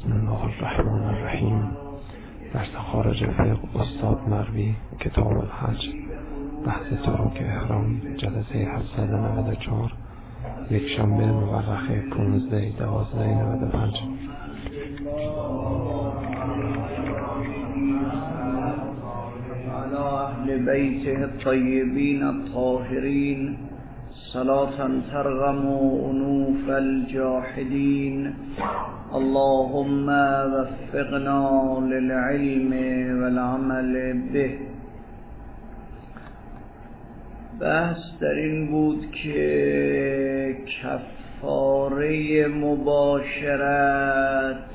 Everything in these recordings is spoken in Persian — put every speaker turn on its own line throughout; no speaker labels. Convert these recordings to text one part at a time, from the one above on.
بسم الله الرحمن الرحیم. درس خارج فقه استاد مروی، کتاب الحج، بحث طرق احرام، جلسه 794، یک شنبه مورخه 15/12/95.
على اهل بیته الطیبین الطاهرین صلاة ترغم انوف الجاحدین. اللهم وفقنا للعلم والعمل به. بحث در این بود که کفاره مباشرت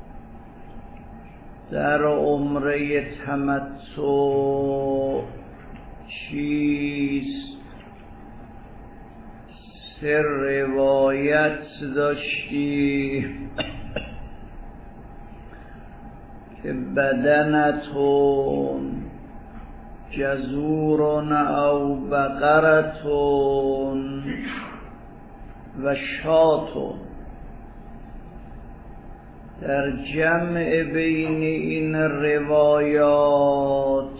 در عمره تمتع چیست؟ سه روایت داشتی که بدنتون جزورون او بقرتون و شاتون. در جمع بین این روایات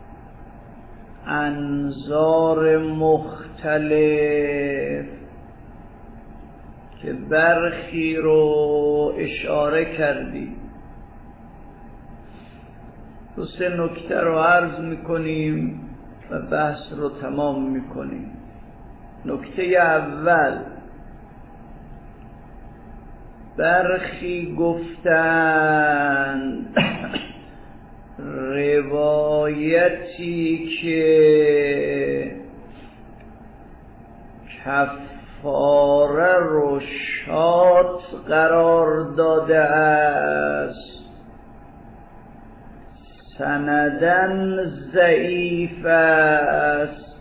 انظار مختلف که برخی رو اشاره کردی، دو سه نکته رو عرض میکنیم و بحث رو تمام میکنیم. نکته اول، برخی گفتند روایتی که کفاره رو شات قرار داده است سندن ضعیف است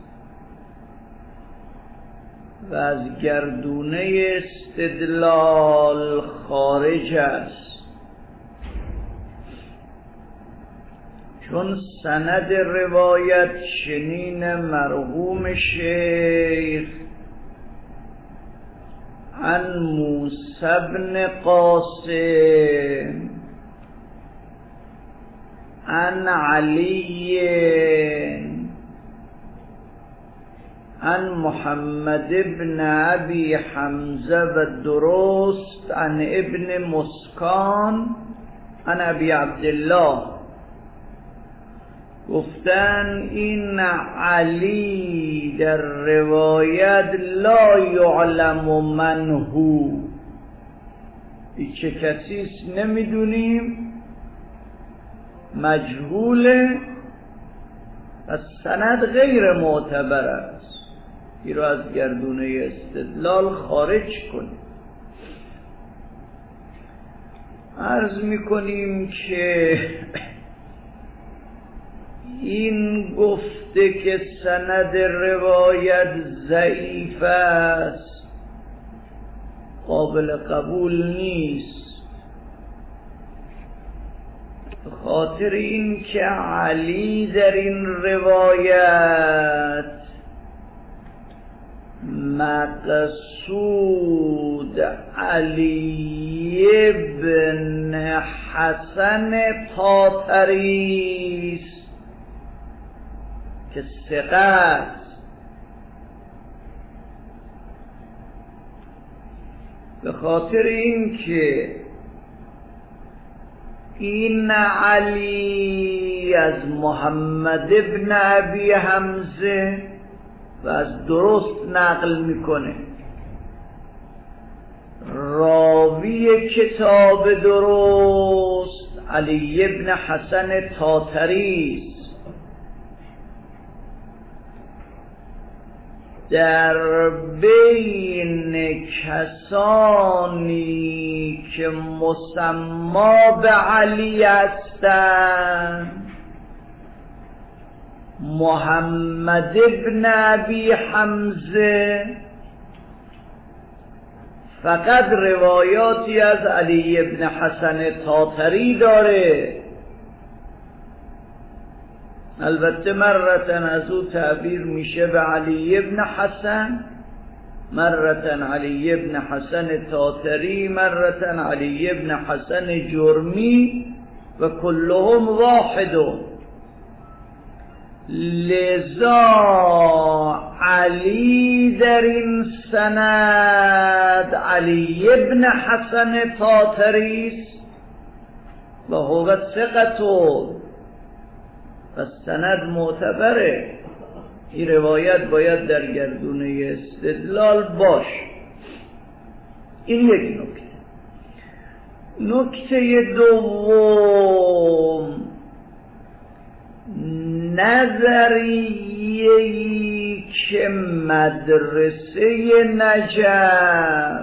و از گردونه استدلال خارج است، چون سند روایت چنین مرحوم شیخ عن موسی بن قاسم عن علی عن محمد بن ابی حمزه و درست عن ابن مسکان عن ابی عبدالله. گفتن این علی در روایت لا یعلم من هو، هیچ کسیست نمیدونیم، مجهوله و سند غیر معتبر است. این رو از گردونه استدلال خارج کنیم. عرض میکنیم که این گفته که سند روایت ضعیف است قابل قبول نیست، به خاطر این که علی در این روایت مقصود علی بن حسن طاطری است که ثقه است. به خاطر این که این علی از محمد ابن ابی حمزه و از درست نقل میکنه، راوی کتاب درست علی ابن حسن طاطری است. در بین کسانی که مسما به علی هستند محمد ابن ابی حمزه فقط روایاتی از علی ابن حسن طاطری داره. البته مرتن از او تعبیر میشه به علی ابن حسن مرة علی ابن حسن تاتری، مرة علی ابن حسن جرمی و کلهم واحد. لذا علی در این سند علی ابن حسن تاتری و هو ثقة، پس سند معتبره. این روایت باید در گردونه استدلال باش. این یک نکته. نکته دوم، نظریه‌ای که مدرسه نجف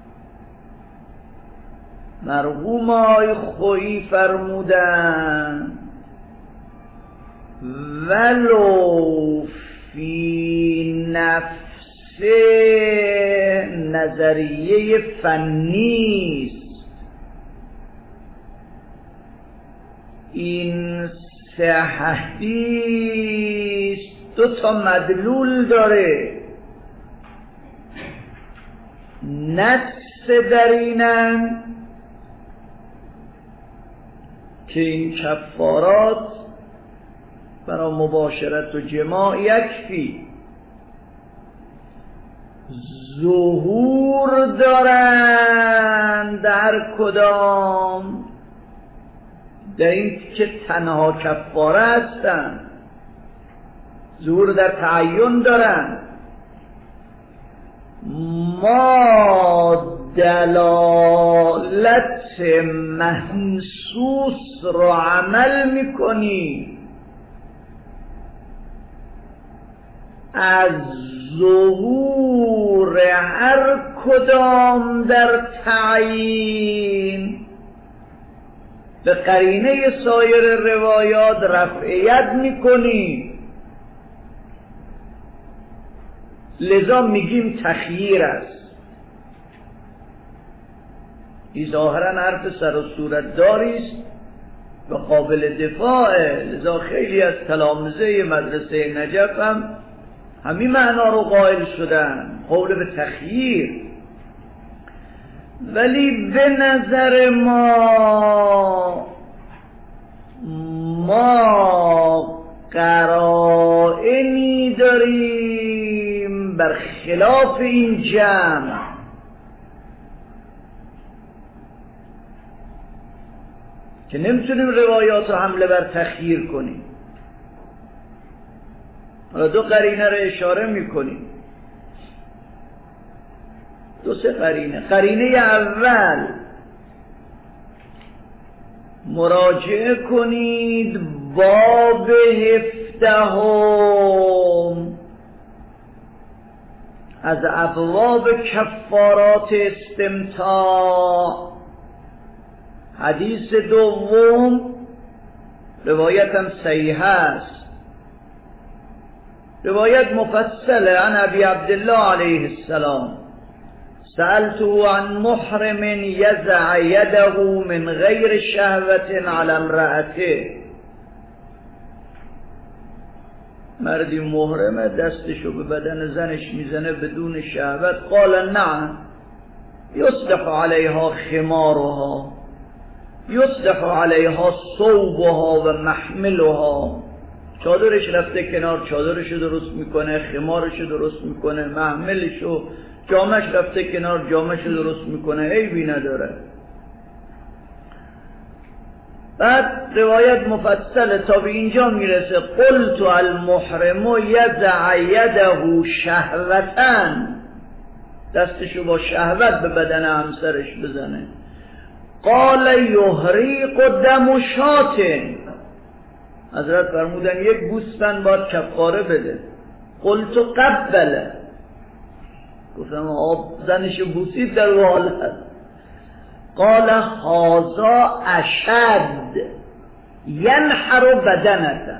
مرحوم آقای خویی فرمودن ولو فی نفس نظریه فنی است، این سه حدیث دو تا مدلول داره. نفس در اینن که این کفارات برای مباشرت و جماع یکفی، ظهور دارن در کدام؟ در این که تنها کفاره هستن، ظهور در تعین دارن. ما دلالت محسوس رو عمل میکنیم، از ظهور هر کدام در تعیین به قرینه سایر روایات رفعیت میکنیم. لذا میگیم تخییر است. این ظاهرا حرف سر و صورت داری است و قابل دفاعه. لذا خیلی از تلامذه مدرسه نجف هم همین معنا رو قائل شدن، قول به تخییر. ولی به نظر ما قرائنی داریم بر خلاف این جمع که نمیتونیم روایات رو حمله بر تخییر کنیم. حالا دو قرینه رو اشاره میکنیم، دو سه قرینه. قرینه اول مراجعه کنید باب 17 از ابواب کفارات استمتاع، حدیث دوم، روایت هم صحیح است، روایت مفصله. عن ابی عبدالله علیه السلام سألته عن محرم یضع یده من غیر شهوة علی امرأته. مردی محرمه دستشو به بدن زنش میزنه بدون شهوت. قال نعم یصلح علیها خمارها، یصلح علیها ثوبها و محملها. چادرش رفته کنار، چادرشو درست میکنه، خمارشو درست میکنه، محملشو، جامش رفته کنار، جامشو درست میکنه، عیبی نداره. بعد روایت مفصله تا به اینجا میرسه قلت المحرم یضع یده شهوتاً، دستشو با شهوت به بدن همسرش بزنه. قال یحریق دم شاة، حضرت فرمودن یک گوسفند باید کفاره بده. قلت قبله، گفتم آب زنشو بوسید در حالت. قال هذا اشد ینحر بدنه،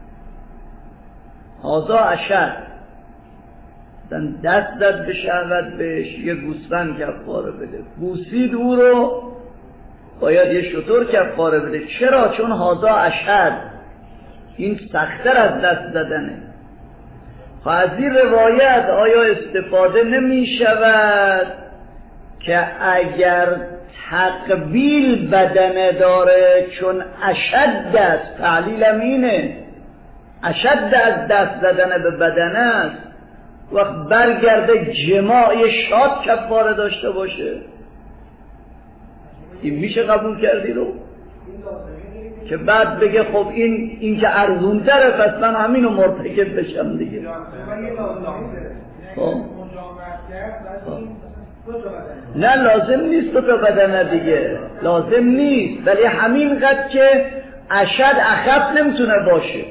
هذا اشد، دست داد به شهوت بهش، یه گوسفند کفاره بده. بوسید او رو، باید یه شتر کفاره بده. چرا؟ چون هذا اشد، این سخت‌تر از دست دادنه. از این روایت آیا استفاده نمی شود که اگر تقبیل بدنه داره چون اشد است، تعلیل اینه، اشد از دست زدن به بدنه است، وقت برگرده جماع شاد کفاره داشته باشه؟ این میشه قبول کردی رو؟ که بعد بگه خب این که ارزون تره پس من همینو مرتکب بشم دیگه. نه لازم نیست تو بدنه دیگه، لازم نیست، ولی همینقدر که اشد اخف نمیتونه باشه.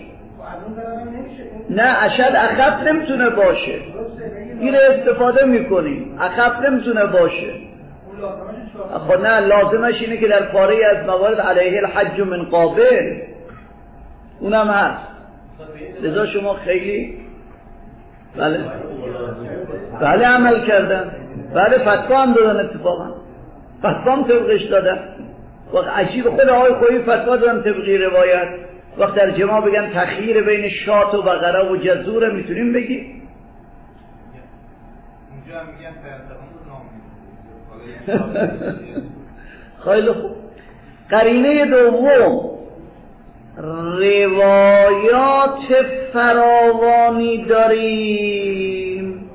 نه اشد اخف نمیتونه باشه، این رو استفاده میکنیم، اخف نمیتونه باشه. خب نه لازمش اینه که در پاره از موارد علیه الحج من قابل اونم هست. لذا شما خیلی بله عمل کردن، بله فتوا هم دادن، اتفاقا فتوا هم طبقش دادن. وقت عجیب خود آقای خویی فتوا دادن طبقی روایت. وقت در جماع بگن تخییر بین شات و بقره و جزوره، میتونیم بگیم؟
اینجا هم میگن
خیلی خوب. قرینه دوم، روایات فراوانی داریم.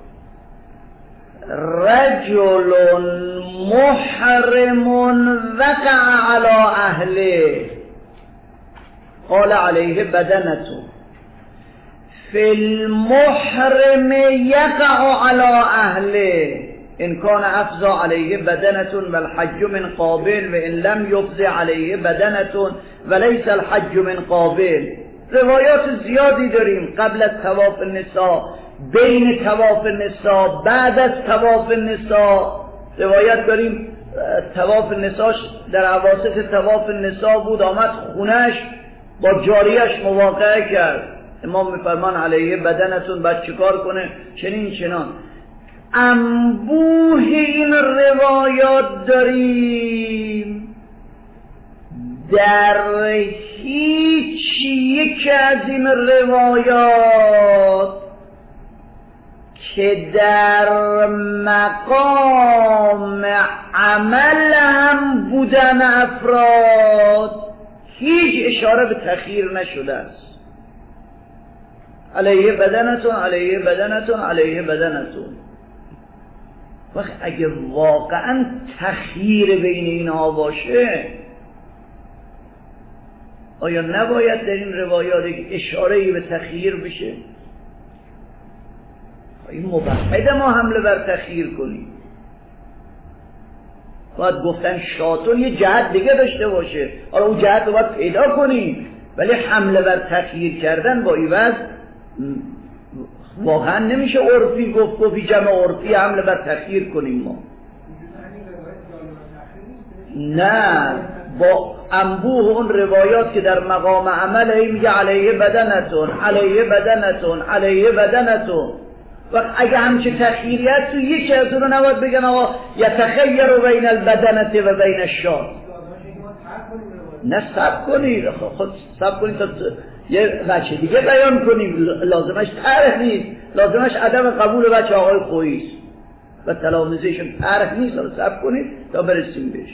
رجل محرم وقع على اهله قال علیه بدنته، فی المحرم یقع على اهله ان کان افضى علیه بدنة والحج من قابل و ان لم یفض علیه بدنة ولیس الحج من قابل. روایات زیادی داریم قبل از طواف النساء، بین طواف النساء، بعد از طواف النساء. روایت داریم طواف النساء در اواسط طواف النساء بود، آمد خونش با جاریش مواقعه کرد. امام میفرمان علیه بدنتون بعد چیکار کنه؟ چنین چنان. انبوه این روایات داریم. در هیچ یک از این روایات که در مقام عمل هم بودن افراد هیچ اشاره به تخییر نشده است. علیه بدنتون، علیه بدنتون، علیه بدنتون. وقت اگه واقعا تخییر بین اینها باشه، آیا نباید در این روایات اشاره‌ای به تخییر بشه؟ این مبحث ما حمله بر تخییر کنیم. باید گفتن شاتون یه جهت دیگه داشته باشه، آره اون جهت رو باید پیدا کنیم، ولی حمله بر تخییر کردن با این وضع واقعا نمیشه عرفی گفتی جمع عرفی حمله بر تخییر کنیم ما. نه، با انبوه اون روایات که در مقام عمل هی میگه علیه بدنتون، علیه بدنتون، علیه بدنتون. وقت اگه همچه تخییری هست تو یکی از اون رو نباید بگن آقا یتخیر بین البدنت و بین الشات. نه سب کنید، خود سب کنید تا یه بچه دیگه بیان کنیم. لازمش طرح نیست، لازمش عدم قبول بچه آقای خویی است و تلامذهشون طرح نیست. سب کنید تا برسیم بهش.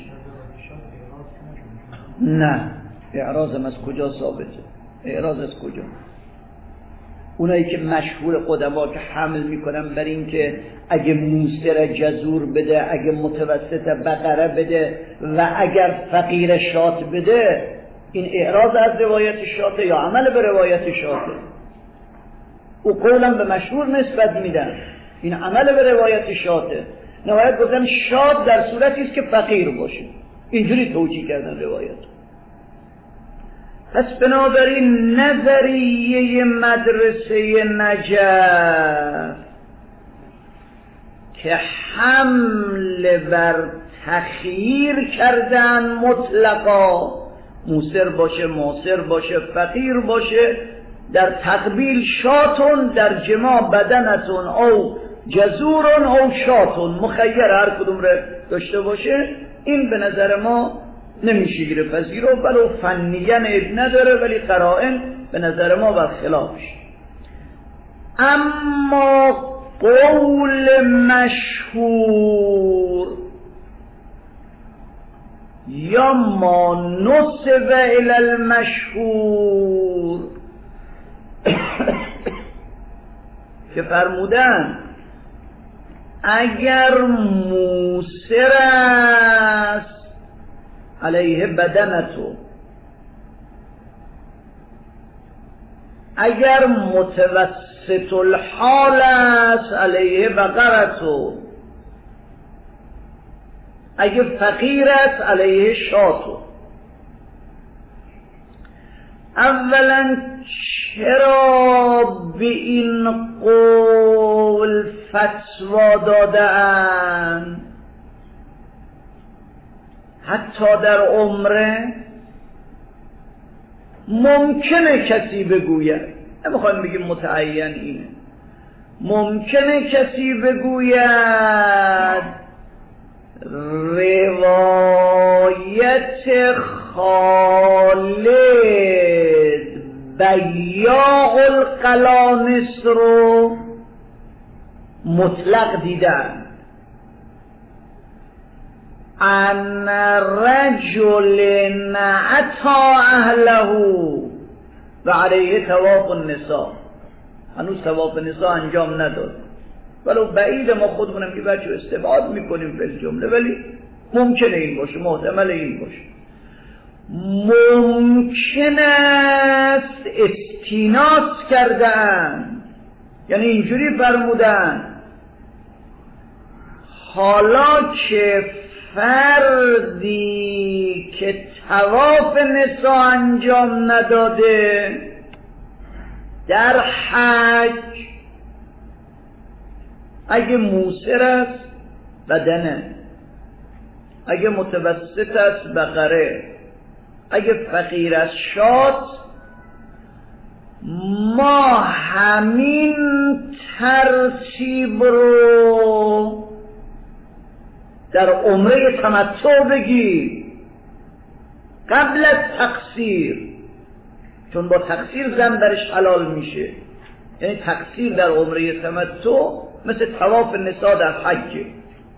نه، اعراضم از کجا ثابته؟ اعراض از کجا؟ اونایی که مشهور قدما که حمل میکنن بر این که اگه موسر جزور بده، اگه متوسط بقره بده و اگر فقیر شات بده، این اعراض از روایت شاته یا عمل به روایت شاته؟ او قولا به مشهور نسبت میدن، این عمل به روایت شاته. نهایت گفتن شات در صورتی است که فقیر باشه، اینجوری توجیه کردن روایت. پس بنابراین نظریه مدرسه نجف که حمل بر تخییر کردن مطلقا، موسر باشه، معسر باشه، فقیر باشه، در تقبیل شاتون، در جماع بدنتون او جزورون او شاتون، مخیر هر کدوم رو داشته باشه، این به نظر ما نمیشه گیره پذیرو، ولو فنیاً عیب نداره، ولی قرائن به نظر ما برخلافش. اما قول مشهور یا ما نسب الی المشهور که فرمودن اگر موسر است علیه بدنتو، اگر متوسط الحال است علیه بقرتو، اگر فقیر است علیه شاتو. اولا چرا به این قول فتوا دادن؟ حتی در عمره ممکنه کسی بگوید، نمیخوایم بگیم متعین اینه، ممکنه کسی بگوید روایت خالد بیاع القلانس رو مطلق دیدن، ان رجل اتی اهله و علیه طواف النساء. هنوز طواف نساء انجام نداد، ولو بعید ما خودمونم که بچه استبعاد میکنیم به جمله، ولی ممکنه این باشه، محتمل این باشه. ممکن است استیناس کردن، یعنی اینجوری فرمودن حالا که فردی که طواف نساء انجام نداده در حج، اگه موسر است بدنه، اگه متوسط است بقره، اگه فقیر است شات، ما همین ترتیب رو در عمره تمتع بگیر قبل از تقصیر، چون با تقصیر زن برش حلال میشه. یعنی تقصیر در عمره تمتع مثل طواف نساء در حج،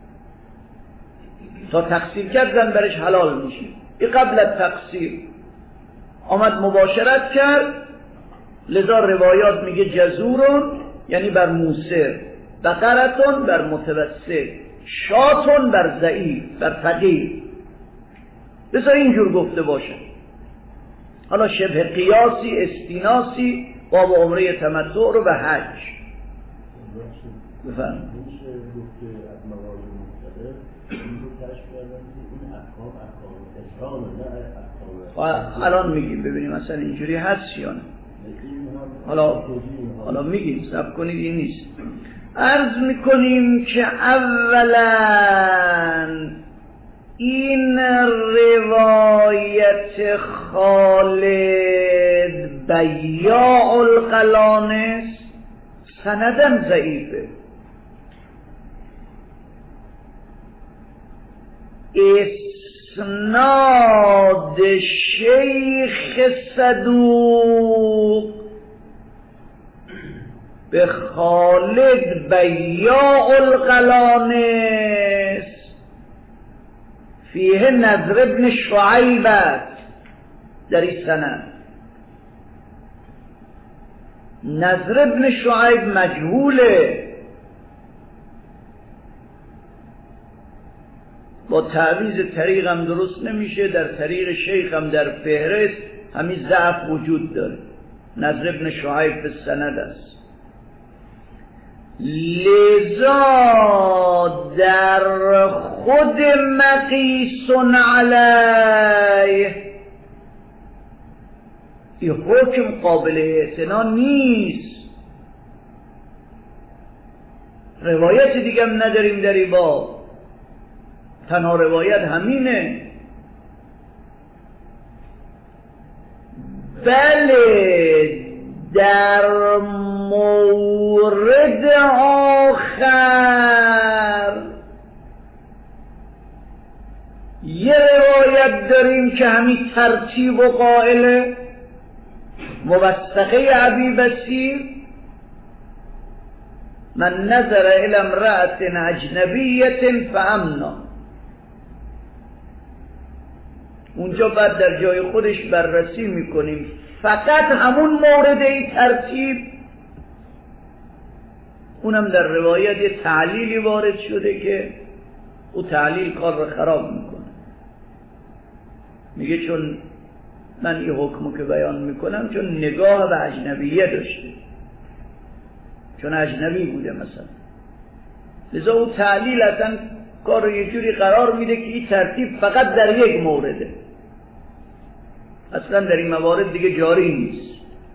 تا تقصیر کرد زن برش حلال میشه. این قبل از تقصیر آمد مباشرت کرد، لذا روایات میگه جزورون یعنی بر موسر، بقرتون بر متوسط، شاتون بر ضعیف، بر فقیر. لذا اینجور گفته باشه. حالا شبه قیاسی استیناسی باب عمره تمتع رو به حج بفرم. الان میگیم ببینیم اصلا اینجوری هست یا نه. حالا میگیم، صبر کنید، این نیست. عرض میکنیم که اولا این روایت خالد بیاع القلانس سندم ضعیفه، اسناد شیخ صدوق به خالد بیاع القلانس فیه نضر ابن شعیب است. در این سند نضر ابن شعیب مجهوله، با تعویض طریق هم درست نمیشه، در طریق شیخ هم در فهرست همین ضعف وجود داره. نضر ابن شعیب به سند است. لذا در خود مقیس علیه این حکم قابل اعتنا نیست. روایت دیگه هم نداریم در این باب، تنها روایت همینه. بله در مورد آخر یه روایت داریم که همین ترتیب و قائله، موثقه ابی بصیر من نظر الی امرأة اجنبیة فامنا. اونجا بعد در جای خودش بررسی میکنیم فقط همون مورد ترتیب، اونم در روایت یه تعلیلی وارد شده که او تعلیل کار رو خراب میکنه. میگه چون من این حکمو که بیان میکنم چون نگاه به اجنبیه داشته، چون اجنبی بوده مثلا، لذا او تعلیل اصلا کار رو یه جوری قرار میده که این ترتیب فقط در یک مورده، اصلا در این موارد دیگه جاری نیست.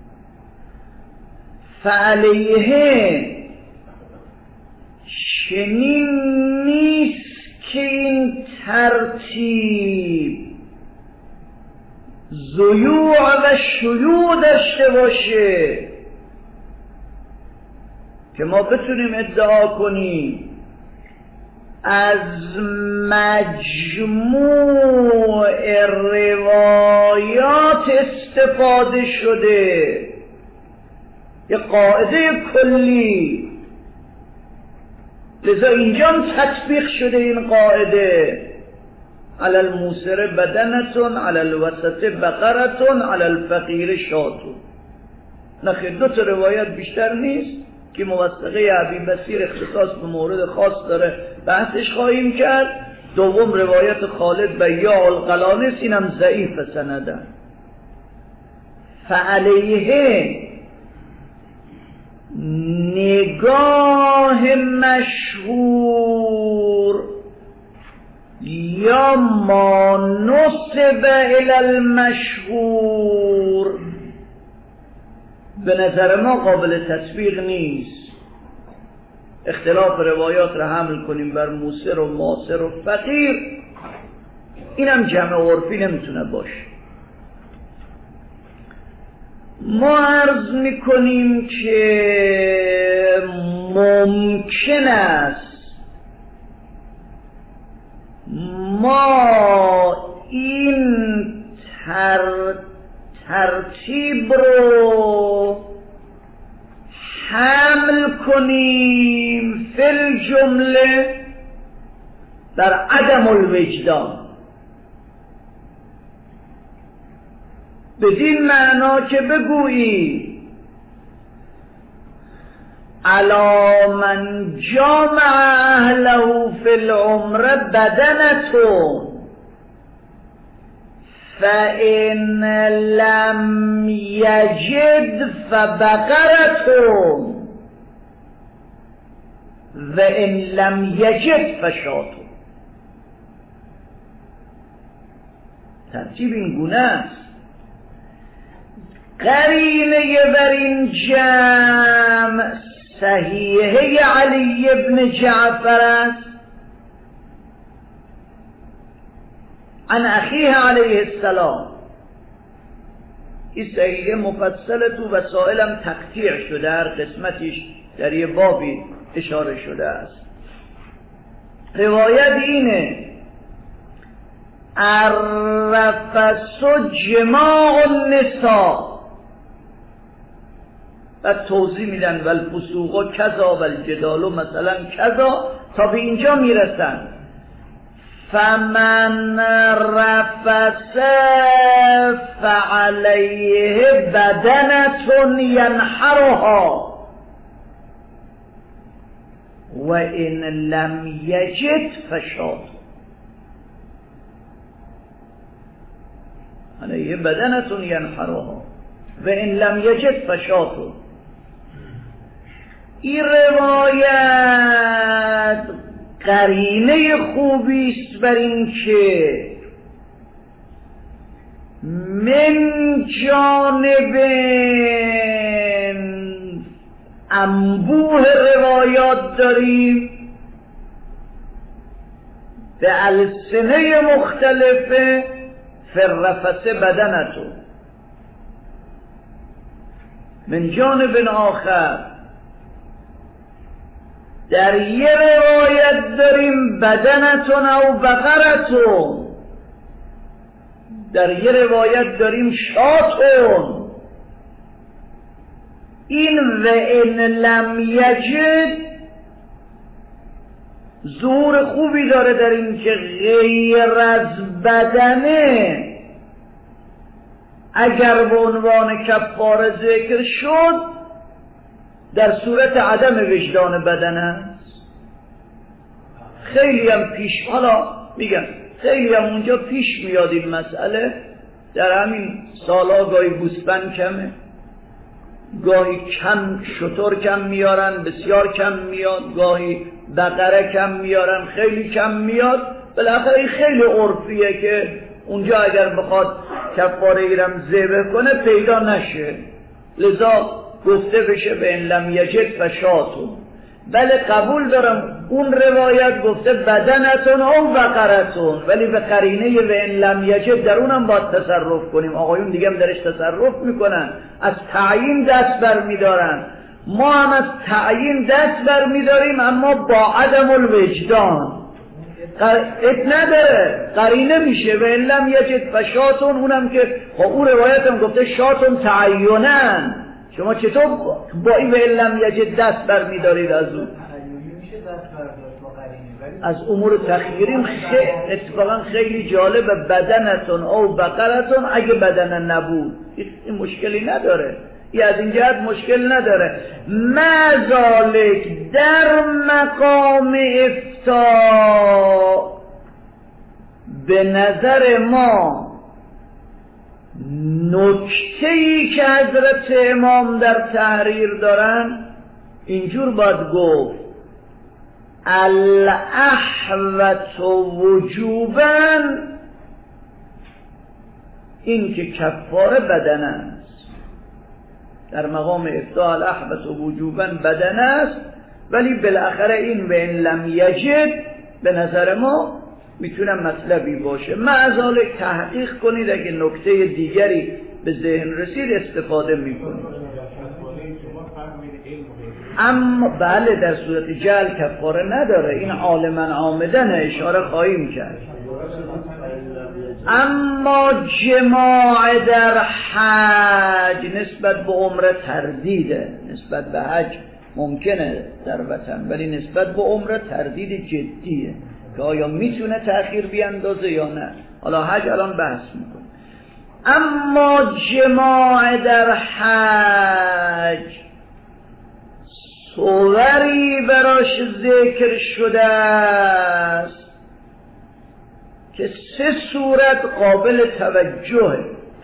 فعلیه چنین نیست که این ترتیب ضیوع و شیوع داشته باشه که ما بتونیم ادعا کنیم از مجموع روایات استفاده شده، یه قاعده کلی، لذا اینجا تطبیق شده این قاعده. علی الموسر بدنتون، علی الوسط بقرتون، علی الفقیر شاتون. نخیر، دو تا روایت بیشتر نیست که موثقه ابی بصیر اختصاص به مورد خاص داره، بحثش خواهیم کرد. دوم روایت خالد بیاع القلانس، اینم ضعیف سندن. فعلیه نگاه مشهور یا ما نسب الی المشهور به نظر ما قابل تطبیق نیست. اختلاف روایات را حمل کنیم بر موسر و معاصر و فقیر، اینم جمع عرفی نمیتونه باشه. ما عرض میکنیم که ممکن است ما این ترتیب رو حمل کنیم فی الجمله در عدم الوجدان، بدین معنا که بگویی علی من جامع اهله فی العمر بدنتون فإن لم یجد فبقرتون و ان لم یجد فشاتون. ترتیب این گونه است. قرینه بر این جمع صحیحه علی ابن جعفر است عن اخیه علیه السلام. این صحیحه مفصل تو وسائلم تقطیع شده، هر قسمتش در یه بابی اشاره شده است. روایت اینه الرفث جماع النساء، و توضیح میدن والفسوق کذا والجدال مثلا کذا تا به اینجا میرسن. فمن رفث فعلیه بدنة ینحرها و ان لم یجد فشات. علیه بدنة ینحرها و ان لم یجد فشات. این روایت قرینه خوبی است بر این که من جانب انبوه روایات داریم به السنه مختلفه فرفس بدنتو، من جانب آخر در یه روایت داریم بدنتون او بقرتون، در یه روایت داریم شاتون. این و ان لم یجد ظهور خوبی داره در این که غیر از بدنه اگر به عنوان کفاره ذکر شد در صورت عدم وجدان بدن است. خیلی هم پیش، حالا میگم خیلی هم اونجا پیش میاد این مسئله، در همین سالها گاهی گوسفند کمه، گاهی کم شتر کم میارن، بسیار کم میاد، گاهی بقره کم میارن، خیلی کم میاد. بالاخره این خیلی عرفیه که اونجا اگر بخواد کفاره ایرم ذبح کنه پیدا نشه، لذا گفته بشه به ان لم یجد فشاتون. بله قبول دارم اون روایت گفته بدنتون او بقرتون، ولی به قرینه و ان لم یجد در اونم باید تصرف کنیم. آقایون دیگه هم درش تصرف میکنن، از تعیین دست بر میدارن، ما هم از تعیین دست بر میداریم، اما با عدم الوجدان نداره، قرینه میشه و ان لم یجد فشاتون. اونم که اون روایت هم گفته شاتون تعینن، شما چطور با این و ان لم یجد دست بر میدارید از اون؟ از امور تخییریم اتفاقا خیلی جالبه، بدنتون او بقرتون اگه بدن نبود این مشکلی نداره، این از این جهت مشکل نداره. مذالک در مقام افتاء به نظر ما نکته‌ای که حضرت امام در تحریر دارن اینجور باید گفت الاحوط وجوبا این که کفاره بدن است، در مقام افتاء الاحوط وجوبا بدن است، ولی بالاخره این و ان لم یجد به نظر ما میتونه مطلبی باشه. معذالک تحقیق کنید، اگه نکته دیگری به ذهن رسید استفاده میکنید. اما بله در صورت جهل کفاره نداره، این عالما عامدن اشاره خواهیم کرد. اما جماع در حج نسبت به عمره تردیده، نسبت به حج ممکنه در وطن، ولی نسبت به عمره تردید جدیه که آیا میتونه تأخیر بیاندازه یا نه. حالا حج الان بحث میکنه. اما جماع در حج صوری براش ذکر شده است که 3 صورت قابل توجهه.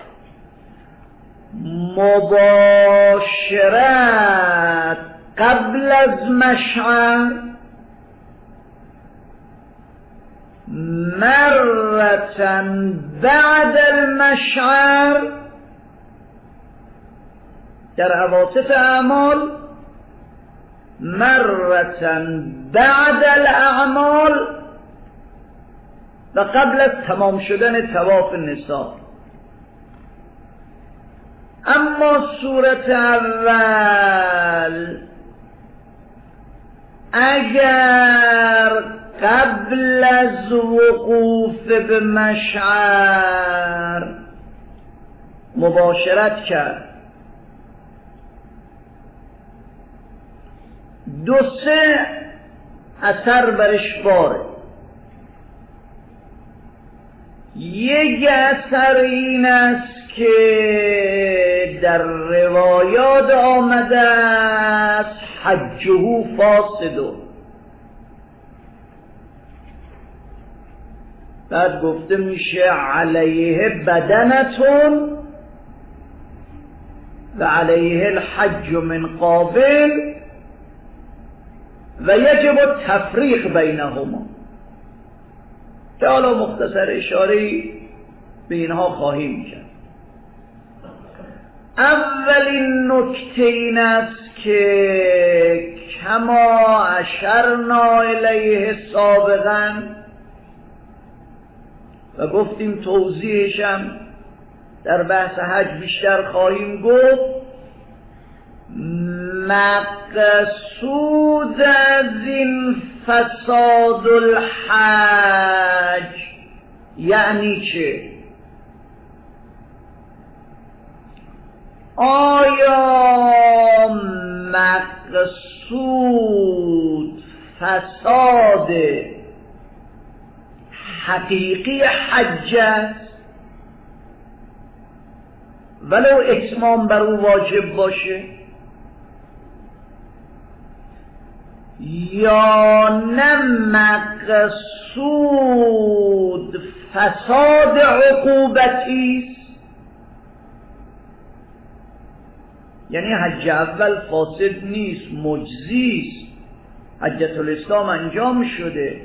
مباشرت قبل از مشعر، مرتن بعد المشعر در عواطف اعمال، مرتن بعد الاعمال و قبل از تمام شدن طواف نساء. اما صورت اول اگر قبل از وقوف به مشعر مباشرت کرد 2-3 اثر برش وارد. یک اثر این است که در روایات آمده است حجه فاسد، بعد گفته میشه علیه بدنتون و علیه الحج من قابل و یجب تفریق بینهما، که حالا مختصر اشاره‌ای به اینها خواهیم کرد. اولین نکته این است که کما اشرنا الیه سابقا و گفتیم توضیحشم در بحث حج بیشتر خواهیم گفت، مقصود از این فساد الحج یعنی چه؟ آیا مقصود فساد حقیقی حج است ولو اتمام بر او واجب باشه، یا نه مقصود فساد عقوبتی است، یعنی حج اول فاسد نیست، مجزی است، حجت الاسلام انجام شده،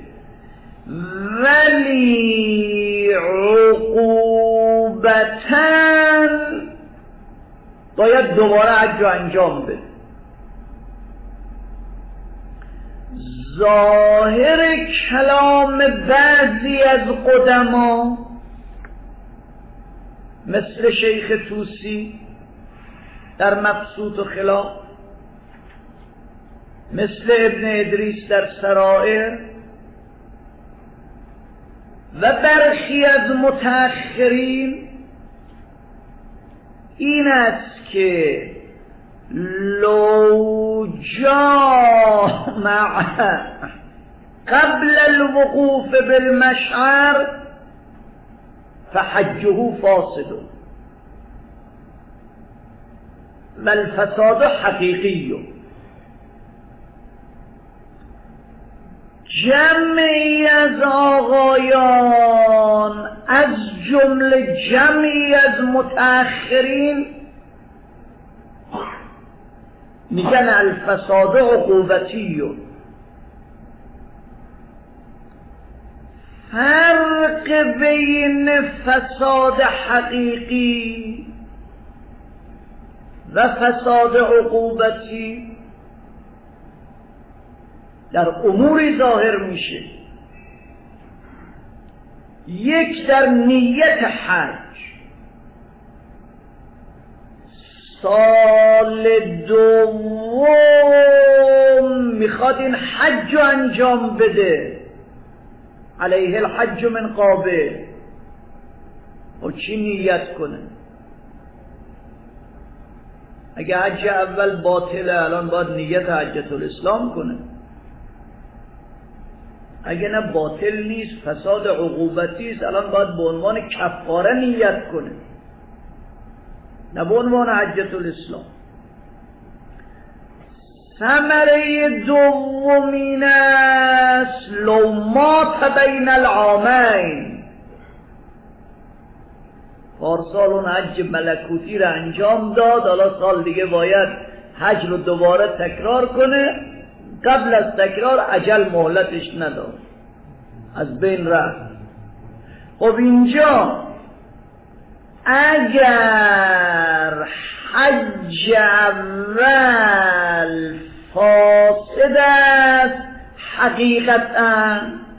ولی عقوبتاً باید دوباره حج رو انجام بده. ظاهر کلام بعضی از قدما مثل شیخ طوسی در مبسوط و خلاف، مثل ابن ادریس در سرائر و برخی از متأخرین این است که لو جامع قبل الوقوف بالمشعر فحجه فاسد و الفساد حقیقی. جمعی از آقایان از جمله جمعی از متأخرین میگن الفساد عقوبتی. فرق بین فساد حقیقی و فساد عقوبتی در اموری ظاهر میشه. یک در نیت حج، سال دوم میخواد این حج رو انجام بده، علیه الحج من قابل، و چی نیت کنه؟ اگه حج اول باطله الان باید نیت حجت الاسلام کنه، اگه نه باطل نیست فساد عقوبتی است الان باید به عنوان کفاره نیت کنه، نه به عنوان حجت الاسلام. ثمره دومین است لو مات بین العامین، پارسال اون حج ملکوتی رو انجام داد، حالا سال دیگه باید حج رو دوباره تکرار کنه، قبل از تکرار اجل مهلتش نداد، از بین رفت. خب اینجا اگر حج اول فاسد است حقیقتا،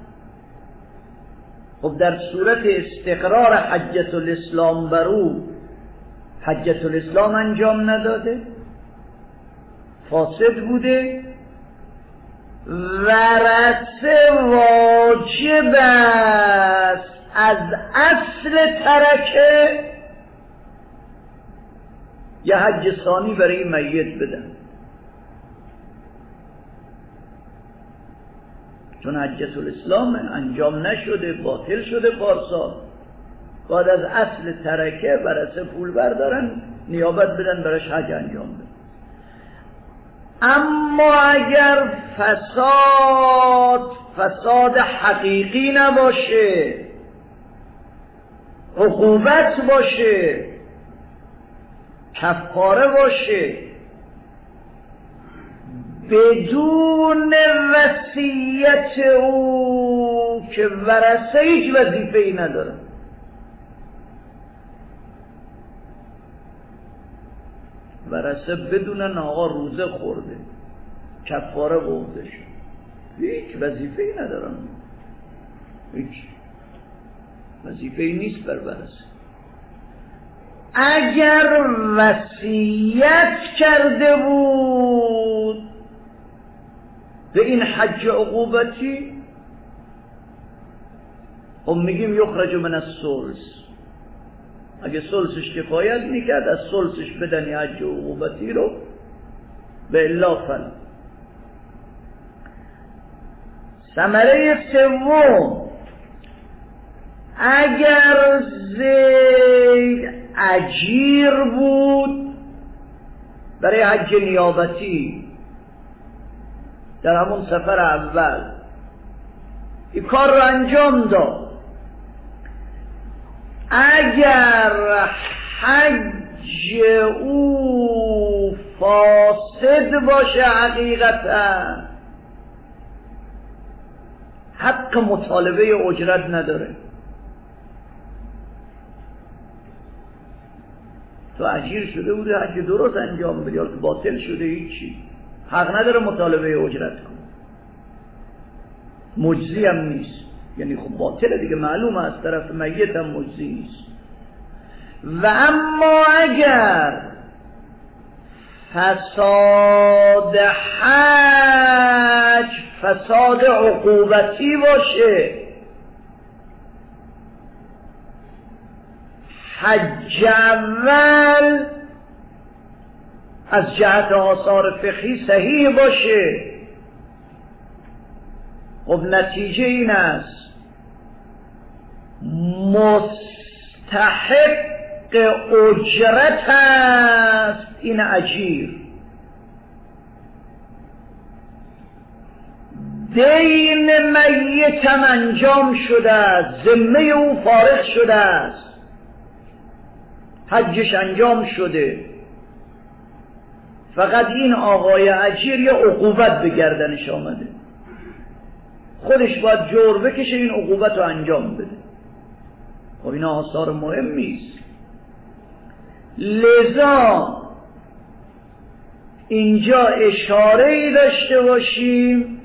خب در صورت استقرار حجت الاسلام بر او حجت الاسلام انجام نداده، فاسد بوده، ورثه واجب است از اصل ترکه یه حج ثانی برای میت بدن، چون حجت الاسلام انجام نشده، باطل شده پارسال، باید از اصل ترکه ورثه پول بردارن نیابت بدن براش حج انجام بدن. اما اگر فساد حقیقی نباشه، عقوبت باشه، کفاره باشه، بدون وصیت او که ورثه هیچ وظیفه‌ای نداره، ورثه بدونن آقا روزه خورده کفاره برده شد، هیچ وظیفه‌ای ندارن، هیچ وظیفه‌ای نیست بر ورثه. اگر وصیت کرده بود به این حج عقوبتی، خب میگیم یخرج من الثلث، اگه ثلثش کفایت میکرد از ثلثش بدن حج عقوبتی رو، به الا فن. ثمره سوم، اگر زید اجیر بود برای حج نیابتی در همون سفر اول این کار رو انجام داد، اگر حج او فاسد باشه حقیقتا حق مطالبه اجرت نداره. تو اجیر شده بوده حج درست انجام بدی، یا تو باطل شده هیچی، حق نداره مطالبه اجرت کن، مجزی هم نیست، یعنی خب باطله دیگه، معلومه از طرف میت هم مجزی نیست. و اما اگر فساد حج فساد عقوبتی باشه، حج اول از جهت آثار فقهی صحیح باشه، خب نتیجه این است مستحق اجرت است این اجیر، دین میتم انجام شده است، ذمه او فارغ شده است، حجش انجام شده، فقط این آقای اجیر یه عقوبت به گردنش آمده، خودش باید جور بکشه این عقوبت رو انجام بده. خب این آثار مهمی است. لذا اینجا اشاره‌ای داشته باشیم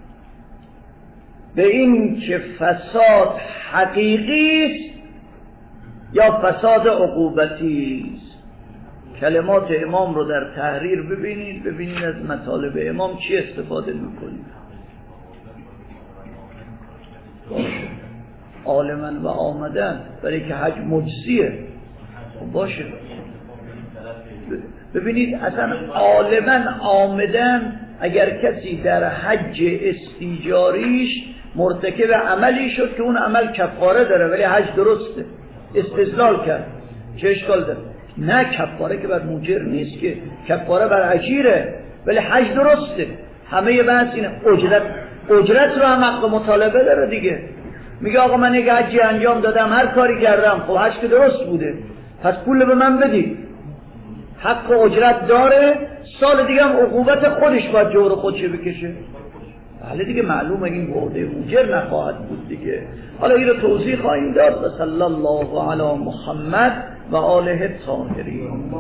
به این که فساد حقیقی است یا فساد عقوبتی است. کلمات امام رو در تحریر ببینید از مطالب امام چی استفاده میکنید. عالمن و آمدن برای که حج مجزیه باشه. ببینید اصلا عالمن آمدن اگر کسی در حج استیجاریش مرتکب عملی شد که اون عمل کفاره داره ولی حج درسته، استدلال کرد، چه اشکال داره؟ نه کفاره که بر موجر نیست، که کفاره بر اجیره ولی حج درسته. همه بحث اینه اجرت رو هم حق مطالبه داره دیگه. میگه آقا من یک حجی انجام دادم، هر کاری کردم، خب حج که درست بوده، پس پول به من بدی، حق اجرت داره، سال دیگه هم عقوبت خودش باید جور خودشه بکشه. بله دیگه معلومه این وعده اوجر نخواهد بود دیگه. حالا این رو توضیح خواهیم داد. و صلی الله علی محمد و آله الطاهرین.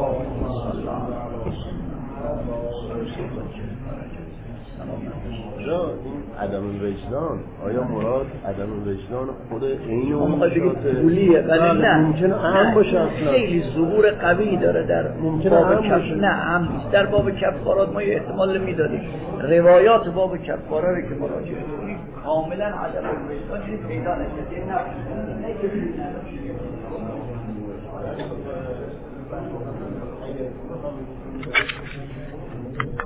عدم وجدان، آیا مراد عدم وجدان خود این
پولیه؟ ولی نه،
ممکنه هم باشه، اصلا
خیلی ظهور قوی داره در باب کفاره. نه هم نیست. در باب کفارات ما یه احتمال میدادیم، روایات باب کفاره رو که مراجعه کنیم کاملا عدم وجدان پیدا نشده.